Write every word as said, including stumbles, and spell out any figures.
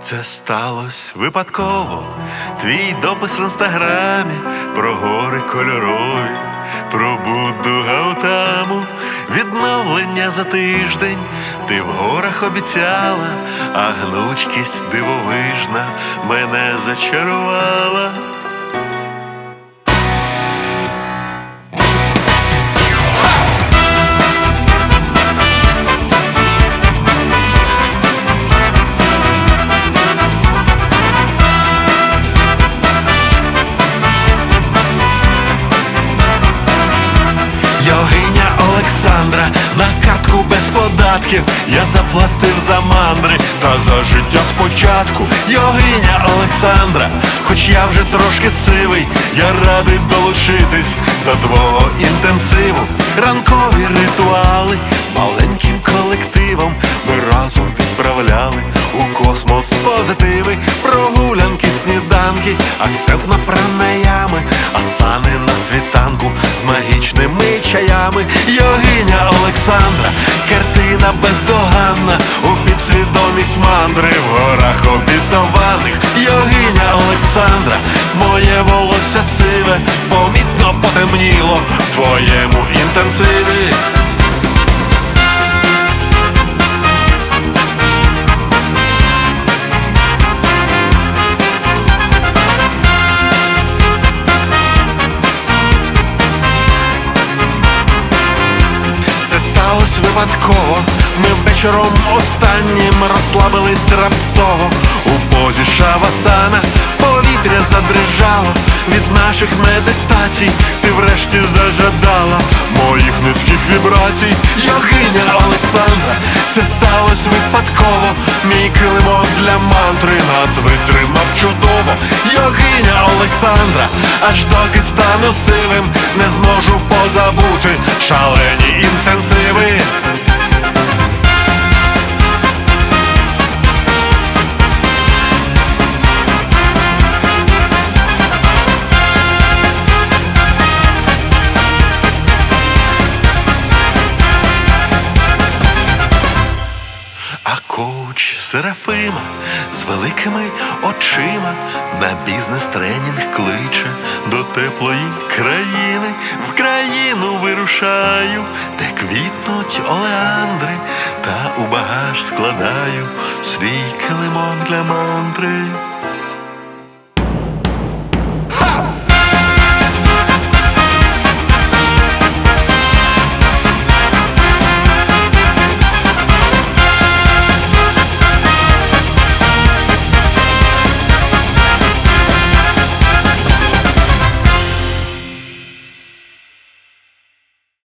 Це сталося випадково. Твій допис в інстаграмі про гори кольорові, про Будду Гаутаму, відновлення за тиждень. Ти в горах обіцяла, а гнучкість дивовижна мене зачарувала. Йогиня Олександра, на картку без податків я заплатив за мандри та за життя спочатку. Йогиня Олександра, хоч я вже трошки сивий, я радий долучитись до твого інтенсиву. Ранкові ритуали маленьким колективом ми разом відправляли у космос позитиви. Прогулянки, сніданки, акцент на пранаями, асани на світанку з магічними чаями. Йогиня Олександра, картина бездоганна, у підсвідомість мандри в горах обітованих. Йогиня Олександра, моє волосся сиве помітно потемніло в твоєму інтенсиві. Це сталося випадково. Ми вечором останнім розслабились раптово у позі шавасана. Повітря задрижало від наших медитацій. Ти врешті зажадала моїх низьких вібрацій. Йогиня Олександра, це сталося випадково. Мій килимок для мантри нас витримав чудово. Йогиня Олександра, аж доки стану сивим, не зможу позабути шалені інтенсиви. А коуч Серафима з великими очима на бізнес-тренінг кличе до теплої країни. В країну вирушаю, де квітнуть олеандри, та у багаж складаю свій килимок для мантри.